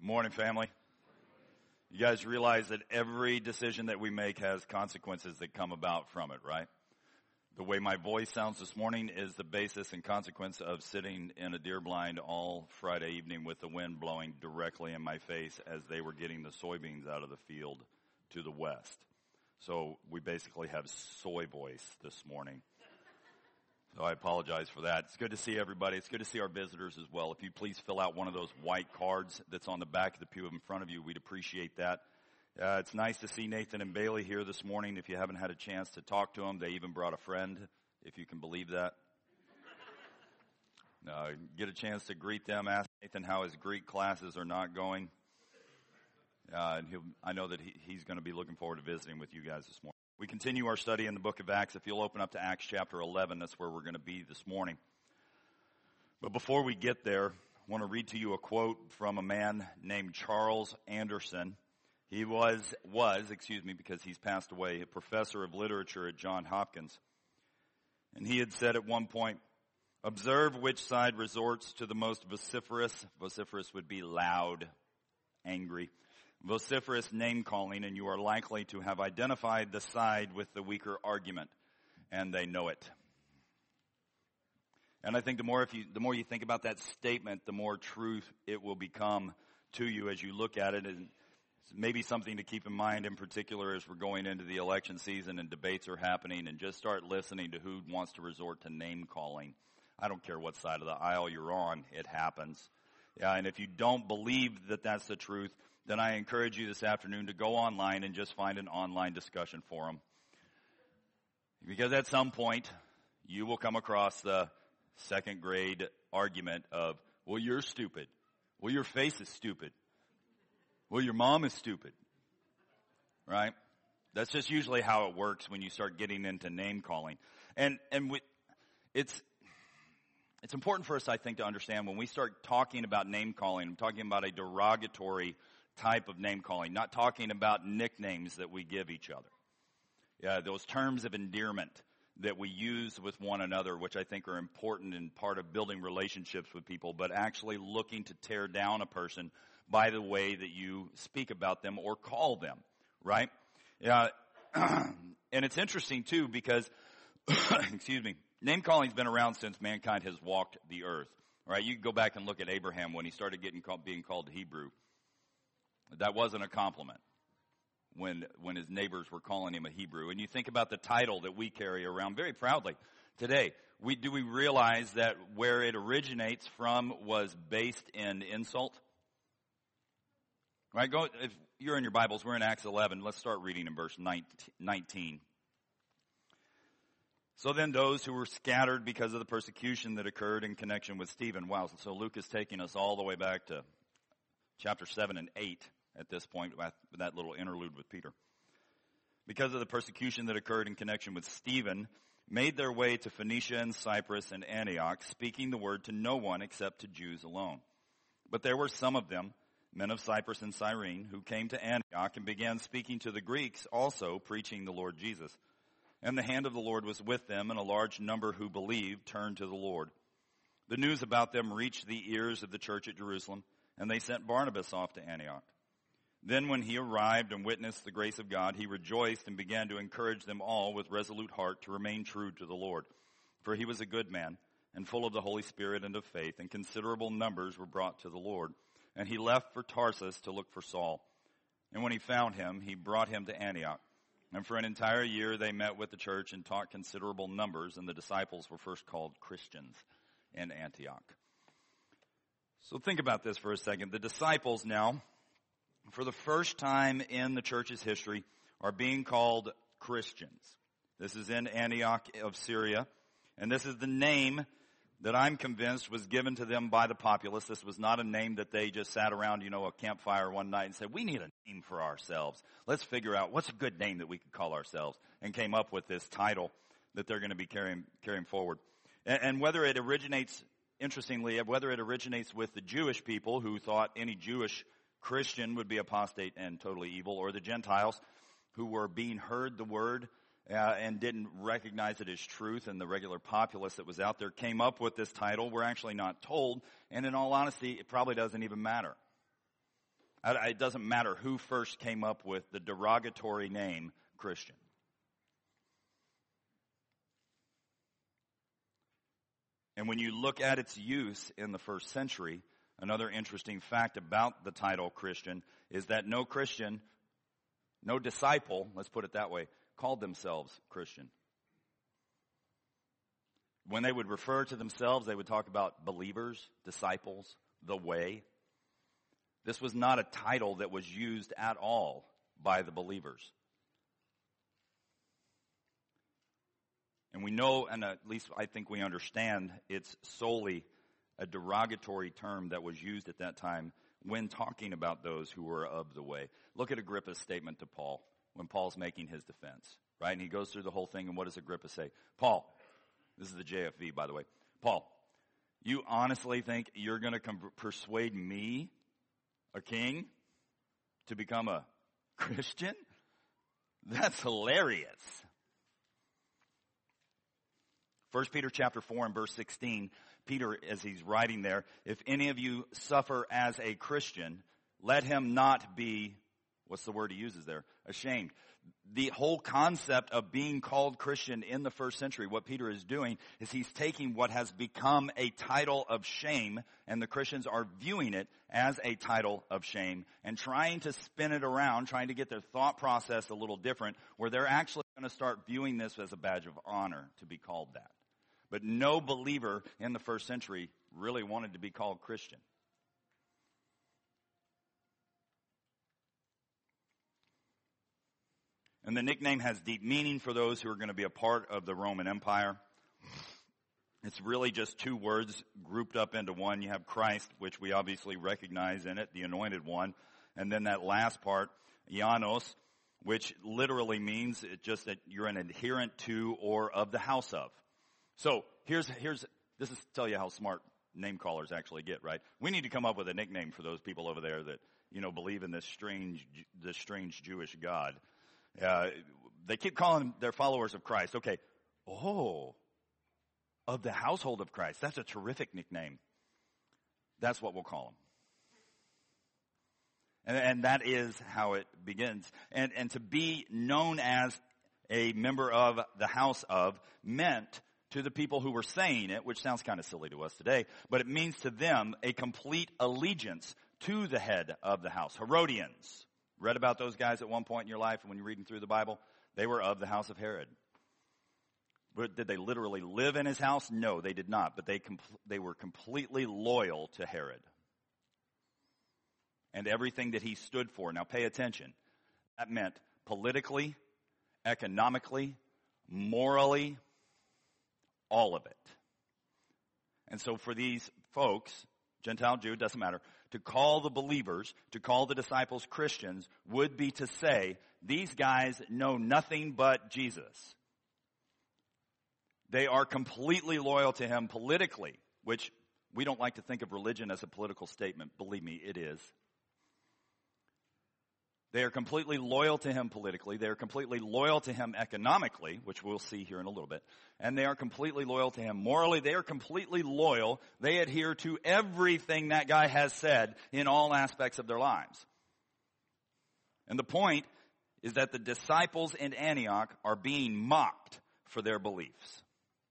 Morning, family. You guys realize that every decision that we make has consequences that come about from it, right? The way my voice sounds this morning is the basis and consequence of sitting in a deer blind all Friday evening with the wind blowing directly in my face as they were getting the soybeans out of the field to the west. So we basically have soy voice this morning. So I apologize for that. It's good to see everybody. It's good to see our visitors as well. If you please fill out one of those white cards that's on the back of the pew in front of you, we'd appreciate that. It's nice to see Nathan and Bailey here this morning. If you haven't had a chance to talk to them, they even brought a friend, if you can believe that. Get a chance to greet them. Ask Nathan how his Greek classes are not going. I know that he's going to be looking forward to visiting with you guys this morning. We continue our study in the book of Acts. If you'll open up to Acts chapter 11, that's where we're going to be this morning. But before we get there, I want to read to you a quote from a man named Charles Anderson. He was, because he's passed away, a professor of literature at Johns Hopkins. And he had said at one point, observe which side resorts to the most vociferous would be loud, angry, vociferous name-calling, and you are likely to have identified the side with the weaker argument, and they know it. And I think the more you think about that statement, the more truth it will become to you as you look at it, and it's maybe something to keep in mind in particular as we're going into the election season and debates are happening, and just start listening to who wants to resort to name-calling. I don't care what side of the aisle you're on, it happens. Yeah, and if you don't believe that that's the truth, then I encourage you this afternoon to go online and just find an online discussion forum. Because at some point, you will come across the second grade argument of, well, you're stupid. Well, your face is stupid. Well, your mom is stupid. Right? That's just usually how it works when you start getting into name calling. It's important for us, I think, to understand when we start talking about name calling, I'm talking about a derogatory type of name calling, not talking about nicknames that we give each other. Yeah, those terms of endearment that we use with one another, which I think are important and part of building relationships with people, but actually looking to tear down a person by the way that you speak about them or call them, right? Yeah, and it's interesting too because, name calling's been around since mankind has walked the earth, right? You can go back and look at Abraham when he started being called Hebrew. That wasn't a compliment when his neighbors were calling him a Hebrew. And you think about the title that we carry around very proudly today. Do we realize that where it originates from was based in insult? Right? If you're in your Bibles, we're in Acts 11. Let's start reading in verse 19. So then those who were scattered because of the persecution that occurred in connection with Stephen. Wow, so Luke is taking us all the way back to chapter 7 and 8 at this point, with that little interlude with Peter. Because of the persecution that occurred in connection with Stephen, made their way to Phoenicia and Cyprus and Antioch, speaking the word to no one except to Jews alone. But there were some of them, men of Cyprus and Cyrene, who came to Antioch and began speaking to the Greeks, also preaching the Lord Jesus. And the hand of the Lord was with them, and a large number who believed turned to the Lord. The news about them reached the ears of the church at Jerusalem, and they sent Barnabas off to Antioch. Then when he arrived and witnessed the grace of God, he rejoiced and began to encourage them all with resolute heart to remain true to the Lord. For he was a good man and full of the Holy Spirit and of faith, and considerable numbers were brought to the Lord. And he left for Tarsus to look for Saul. And when he found him, he brought him to Antioch. And for an entire year they met with the church and taught considerable numbers, and the disciples were first called Christians in Antioch. So think about this for a second. The disciples now, for the first time in the church's history, are being called Christians. This is in Antioch of Syria, and this is the name that I'm convinced was given to them by the populace. This was not a name that they just sat around, a campfire one night and said, we need a name for ourselves. Let's figure out what's a good name that we could call ourselves, and came up with this title that they're going to be carrying forward. And whether it originates with the Jewish people who thought any Jewish Christian would be apostate and totally evil, or the Gentiles who were being heard the word and didn't recognize it as truth, and the regular populace that was out there came up with this title, we're actually not told, and in all honesty, it probably doesn't even matter. It doesn't matter who first came up with the derogatory name Christian. And when you look at its use in the first century, another interesting fact about the title Christian is that no Christian, no disciple, let's put it that way, called themselves Christian. When they would refer to themselves, they would talk about believers, disciples, the way. This was not a title that was used at all by the believers. And we know, and at least I think we understand, it's solely a derogatory term that was used at that time when talking about those who were of the way. Look at Agrippa's statement to Paul when Paul's making his defense, right? And he goes through the whole thing, and what does Agrippa say? Paul, this is the JFV, by the way. Paul, you honestly think you're going to persuade me, a king, to become a Christian? That's hilarious. 1 Peter chapter 4 and verse 16, Peter, as he's writing there, if any of you suffer as a Christian, let him not be, what's the word he uses there? Ashamed. The whole concept of being called Christian in the first century, what Peter is doing is he's taking what has become a title of shame, and the Christians are viewing it as a title of shame and trying to spin it around, trying to get their thought process a little different, where they're actually going to start viewing this as a badge of honor to be called that. But no believer in the first century really wanted to be called Christian. And the nickname has deep meaning for those who are going to be a part of the Roman Empire. It's really just two words grouped up into one. You have Christ, which we obviously recognize in it, the anointed one. And then that last part, Ianos, which literally means it just that you're an adherent to or of the house of. So here's this is to tell you how smart name callers actually get, right? We need to come up with a nickname for those people over there that, believe in this strange Jewish God. They keep calling their followers of Christ. Okay. Oh, of the household of Christ. That's a terrific nickname. That's what we'll call them. And that is how it begins. And to be known as a member of the house of meant to the people who were saying it, which sounds kind of silly to us today, but it means to them a complete allegiance to the head of the house. Herodians. Read about those guys at one point in your life when you're reading through the Bible? They were of the house of Herod. But did they literally live in his house? No, they did not. But they were completely loyal to Herod and everything that he stood for. Now pay attention. That meant politically, economically, morally, all of it. And so for these folks, Gentile, Jew, doesn't matter, to call the believers, to call the disciples Christians would be to say, these guys know nothing but Jesus. They are completely loyal to him politically, which we don't like to think of religion as a political statement. Believe me, it is. They are completely loyal to him politically. They are completely loyal to him economically, which we'll see here in a little bit. And they are completely loyal to him morally. They are completely loyal. They adhere to everything that guy has said in all aspects of their lives. And the point is that the disciples in Antioch are being mocked for their beliefs.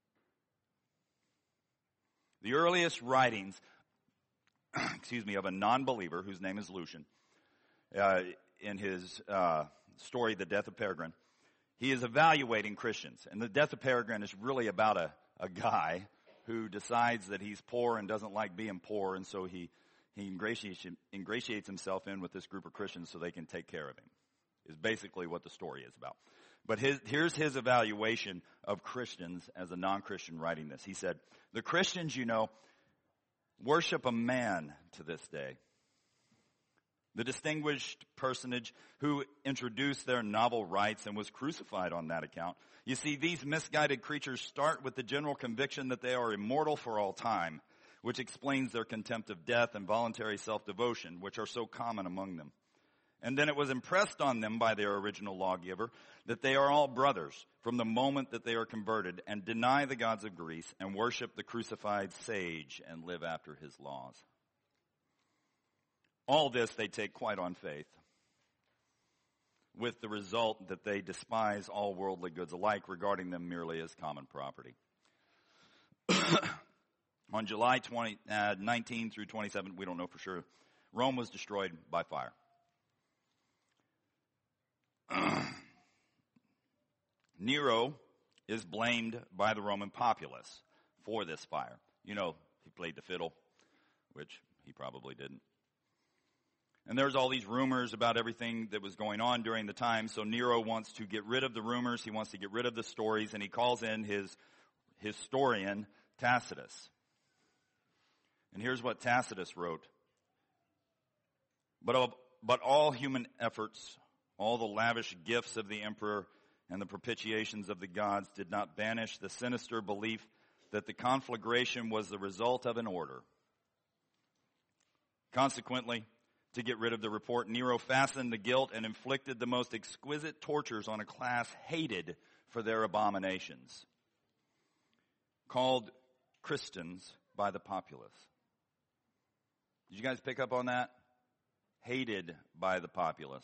The earliest writings, of a non-believer whose name is Lucian, in his story, The Death of Peregrine, he is evaluating Christians. And The Death of Peregrine is really about a guy who decides that he's poor and doesn't like being poor, and so he ingratiates himself in with this group of Christians so they can take care of him, is basically what the story is about. But here's his evaluation of Christians as a non-Christian writing this. He said, the Christians, worship a man to this day. The distinguished personage who introduced their novel rites and was crucified on that account. You see, these misguided creatures start with the general conviction that they are immortal for all time, which explains their contempt of death and voluntary self-devotion, which are so common among them. And then it was impressed on them by their original lawgiver that they are all brothers from the moment that they are converted and deny the gods of Greece and worship the crucified sage and live after his laws. All this they take quite on faith, with the result that they despise all worldly goods alike, regarding them merely as common property. On July 19 through 27, we don't know for sure, Rome was destroyed by fire. Nero is blamed by the Roman populace for this fire. You know, he played the fiddle, which he probably didn't. And there's all these rumors about everything that was going on during the time. So Nero wants to get rid of the rumors. He wants to get rid of the stories. And he calls in his historian, Tacitus. And here's what Tacitus wrote. But all human efforts, all the lavish gifts of the emperor, and the propitiations of the gods did not banish the sinister belief that the conflagration was the result of an order. Consequently, to get rid of the report, Nero fastened the guilt and inflicted the most exquisite tortures on a class hated for their abominations, called Christians by the populace. Did you guys pick up on that? Hated by the populace.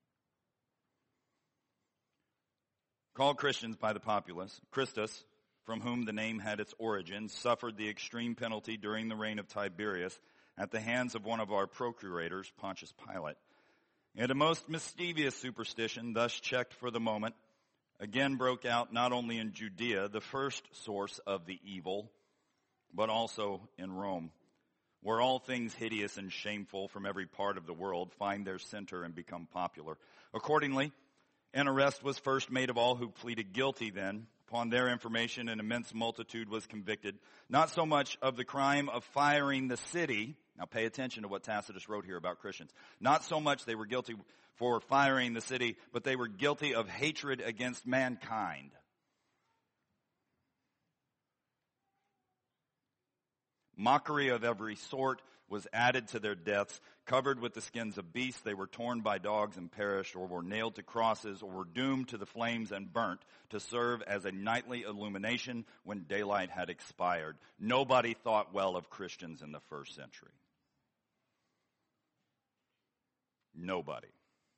Called Christians by the populace. Christus, from whom the name had its origin, suffered the extreme penalty during the reign of Tiberius at the hands of one of our procurators, Pontius Pilate. And a most mischievous superstition, thus checked for the moment, again broke out not only in Judea, the first source of the evil, but also in Rome, where all things hideous and shameful from every part of the world find their center and become popular. Accordingly, an arrest was first made of all who pleaded guilty then. Upon their information, an immense multitude was convicted, not so much of the crime of firing the city. Now pay attention to what Tacitus wrote here about Christians. Not so much they were guilty for firing the city, but they were guilty of hatred against mankind. Mockery of every sort was added to their deaths. Covered with the skins of beasts, they were torn by dogs and perished, or were nailed to crosses, or were doomed to the flames and burnt to serve as a nightly illumination when daylight had expired. Nobody thought well of Christians in the first century. Nobody.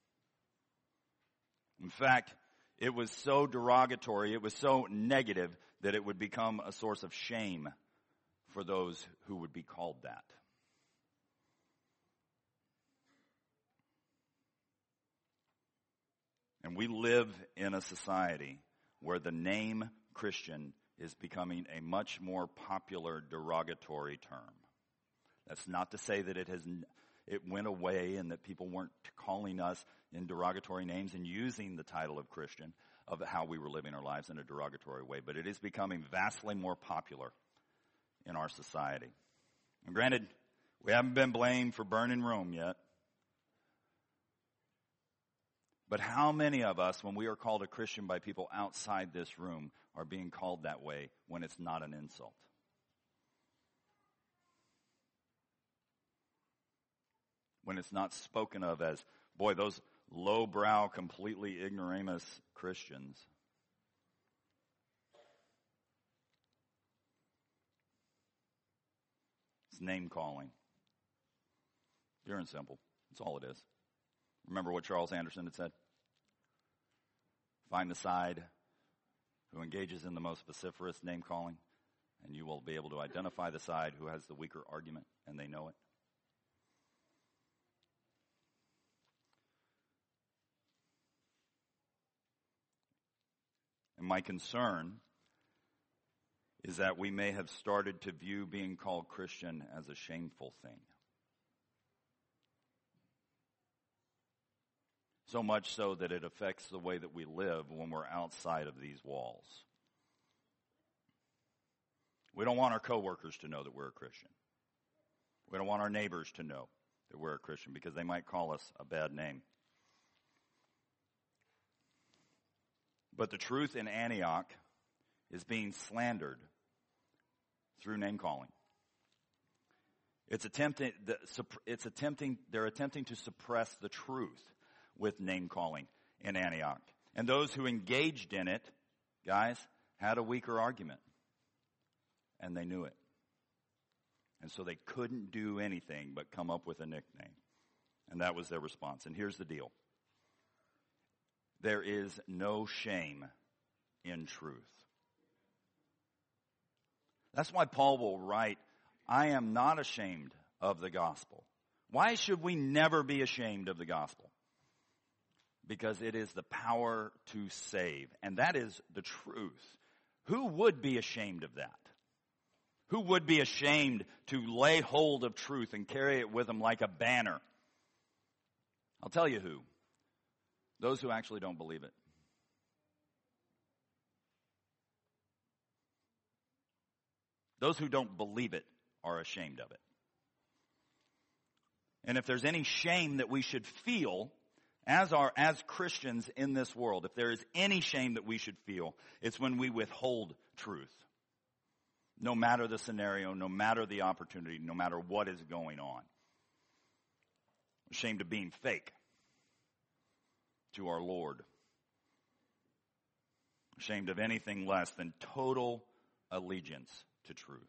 In fact, it was so derogatory, it was so negative that it would become a source of shame for those who would be called that. And we live in a society where the name Christian is becoming a much more popular derogatory term. That's not to say that it went away and that people weren't calling us in derogatory names and using the title of Christian of how we were living our lives in a derogatory way, but it is becoming vastly more popular in our society. And granted, we haven't been blamed for burning Rome yet. But how many of us, when we are called a Christian by people outside this room, are being called that way when it's not an insult? When it's not spoken of as, boy, those lowbrow, completely ignoramus Christians. It's name calling. Pure and simple. That's all it is. Remember what Charles Anderson had said? Find the side who engages in the most vociferous name calling, and you will be able to identify the side who has the weaker argument, and they know it. And my concern is that we may have started to view being called Christian as a shameful thing. So much so that it affects the way that we live when we're outside of these walls. We don't want our coworkers to know that we're a Christian. We don't want our neighbors to know that we're a Christian because they might call us a bad name. But the truth in Antioch is being slandered through name calling. They're attempting to suppress the truth with name calling in Antioch. And those who engaged in it, guys, had a weaker argument. And they knew it. And so they couldn't do anything but come up with a nickname. And that was their response. And here's the deal. There is no shame in truth. That's why Paul will write, I am not ashamed of the gospel. Why should we never be ashamed of the gospel? Because it is the power to save. And that is the truth. Who would be ashamed of that? Who would be ashamed to lay hold of truth and carry it with them like a banner? I'll tell you who. Those who actually don't believe it. Those who don't believe it are ashamed of it. And if there's any shame that we should feel as Christians in this world, if there is any shame that we should feel, it's when we withhold truth. No matter the scenario, no matter the opportunity, no matter what is going on. Ashamed of being fake to our Lord. Ashamed of anything less than total allegiance to truth.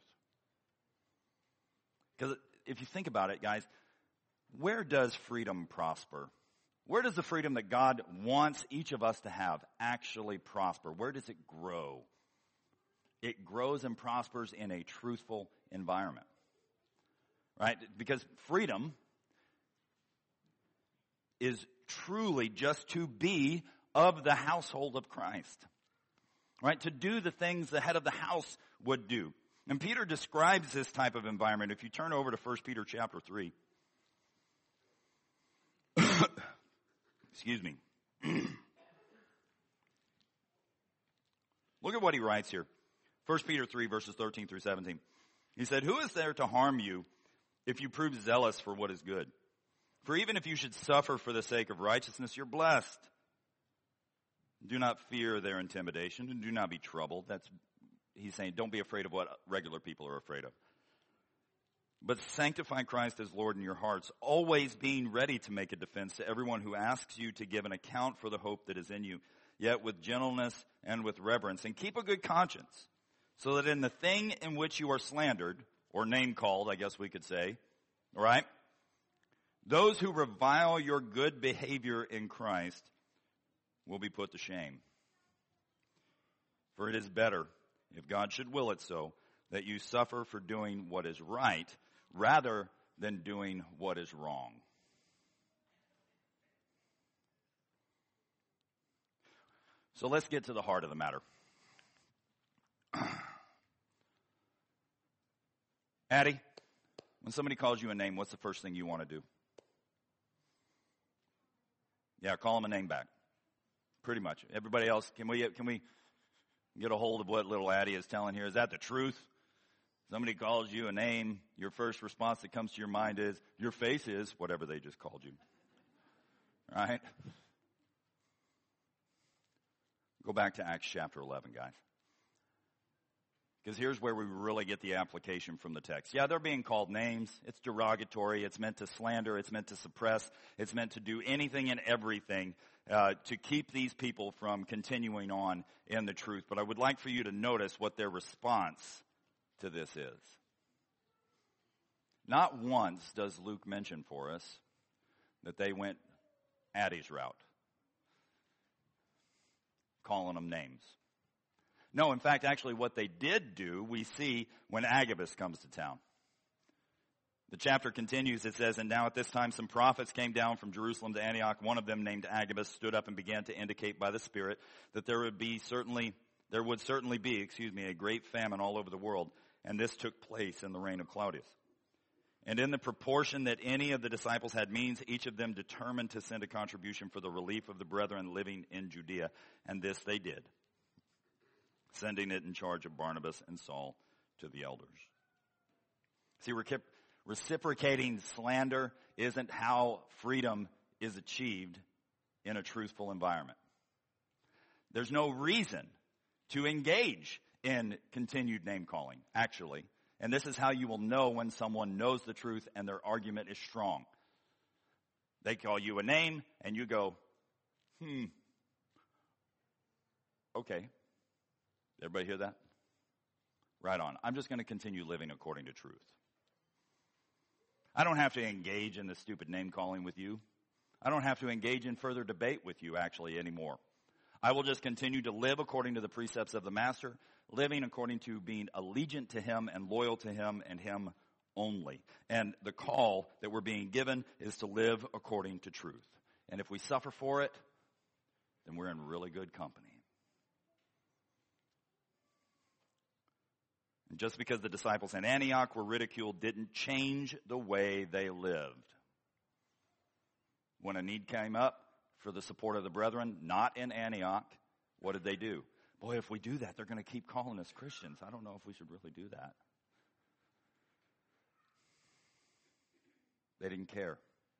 Because if you think about it, guys, where does freedom prosper? Where does the freedom that God wants each of us to have actually prosper? Where does it grow? It grows and prospers in a truthful environment. Right? Because freedom is truly just to be of the household of Christ. Right? To do the things the head of the house would do. And Peter describes this type of environment. If you turn over to 1 Peter chapter 3. Excuse me. Look at what he writes here. 1 Peter 3 verses 13 through 17. He said, who is there to harm you if you prove zealous for what is good? For even if you should suffer for the sake of righteousness, you're blessed. Do not fear their intimidation and do not be troubled. He's saying, don't be afraid of what regular people are afraid of. But sanctify Christ as Lord in your hearts, always being ready to make a defense to everyone who asks you to give an account for the hope that is in you, yet with gentleness and with reverence. And keep a good conscience, so that in the thing in which you are slandered, or name-called, I guess we could say, all right, those who revile your good behavior in Christ will be put to shame. For it is better, if God should will it so, that you suffer for doing what is right, rather than doing what is wrong. So let's get to the heart of the matter. Addie, when somebody calls you a name, what's the first thing you want to do? Yeah, call them a name back. Pretty much. Everybody else, can we get a hold of what little Addie is telling here? Is that the truth? Somebody calls you a name, your first response that comes to your mind is, your face is whatever they just called you. Right? Go back to Acts chapter 11, guys. Because here's where we really get the application from the text. Yeah, they're being called names. It's derogatory. It's meant to slander. It's meant to suppress. It's meant to do anything and everything to keep these people from continuing on in the truth. But I would like for you to notice what their response to this is. Not once does Luke mention for us that they went Addie's route, calling them names. No, in fact, actually what they did do, we see when Agabus comes to town. The chapter continues, it says, and now at this time some prophets came down from Jerusalem to Antioch. One of them, named Agabus, stood up and began to indicate by the Spirit that there would certainly be a great famine all over the world. And this took place in the reign of Claudius. And in the proportion that any of the disciples had means, each of them determined to send a contribution for the relief of the brethren living in Judea. And this they did, sending it in charge of Barnabas and Saul to the elders. See, reciprocating slander isn't how freedom is achieved in a truthful environment. There's no reason to engage in continued name calling, actually. And this is how you will know when someone knows the truth and their argument is strong. They call you a name and you go, okay. Everybody hear that? Right on. I'm just going to continue living according to truth. I don't have to engage in this stupid name calling with you. I don't have to engage in further debate with you actually anymore. I will just continue to live according to the precepts of the Master, living according to being allegiant to him and loyal to him and him only. And the call that we're being given is to live according to truth. And if we suffer for it, then we're in really good company. And just because the disciples in Antioch were ridiculed didn't change the way they lived. When a need came up for the support of the brethren, not in Antioch, what did they do? Boy, if we do that, they're going to keep calling us Christians. I don't know if we should really do that. They didn't care.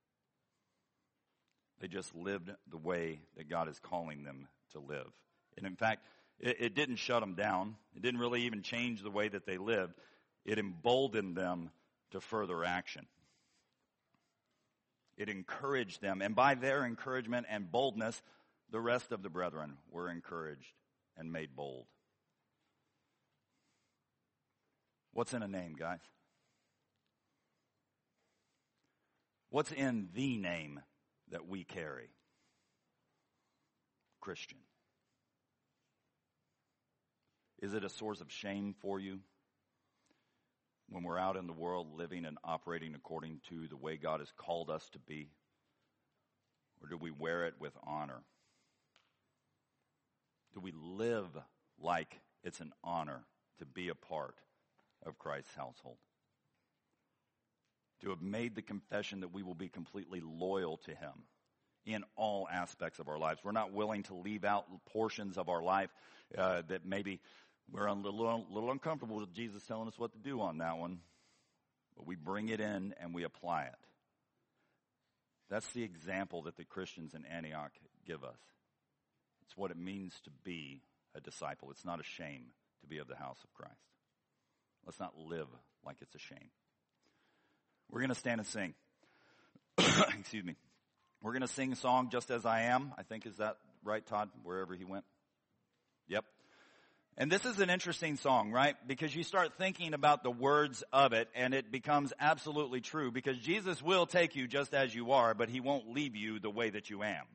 They just lived the way that God is calling them to live. And in fact, it didn't shut them down. It didn't really even change the way that they lived. It emboldened them to further action. It encouraged them. And by their encouragement and boldness, the rest of the brethren were encouraged and made bold. What's in a name, guys? What's in the name that we carry? Christian. Is it a source of shame for you when we're out in the world living and operating according to the way God has called us to be? Or do we wear it with honor? Do we live like it's an honor to be a part of Christ's household? To have made the confession that we will be completely loyal to him in all aspects of our lives. We're not willing to leave out portions of our life that maybe we're a little uncomfortable with Jesus telling us what to do on that one. But we bring it in and we apply it. That's the example that the Christians in Antioch give us. It's what it means to be a disciple. It's not a shame to be of the house of Christ. Let's not live like it's a shame. We're going to stand and sing. Excuse me. We're going to sing a song, Just As I Am. I think, is that right, Todd? Wherever he went. Yep. And this is an interesting song, right? Because you start thinking about the words of it, and it becomes absolutely true. Because Jesus will take you just as you are, but he won't leave you the way that you am.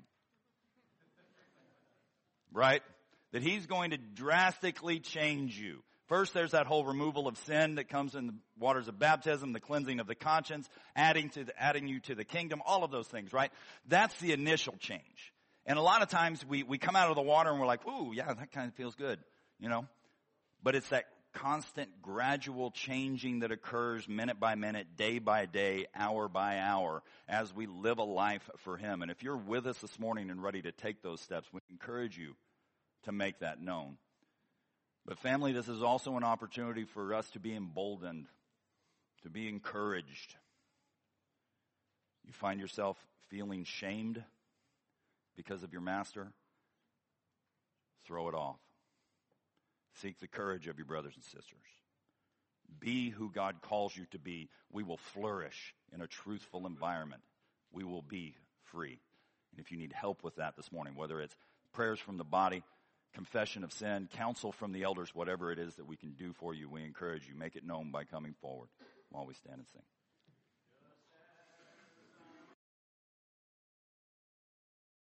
Right? That he's going to drastically change you. First, there's that whole removal of sin that comes in the waters of baptism, the cleansing of the conscience, adding you to the kingdom, all of those things, right? That's the initial change. And a lot of times we come out of the water and we're like, ooh, yeah, that kind of feels good, you know? But it's that constant gradual changing that occurs minute by minute, day by day, hour by hour, as we live a life for him. And if you're with us this morning and ready to take those steps, we encourage you to make that known. But family, this is also an opportunity for us to be emboldened, to be encouraged. You find yourself feeling shamed because of your master? Throw it off. Seek the courage of your brothers and sisters. Be who God calls you to be. We will flourish in a truthful environment. We will be free. And if you need help with that this morning, whether it's prayers from the body, confession of sin, counsel from the elders, whatever it is that we can do for you, we encourage you. Make it known by coming forward while we stand and sing.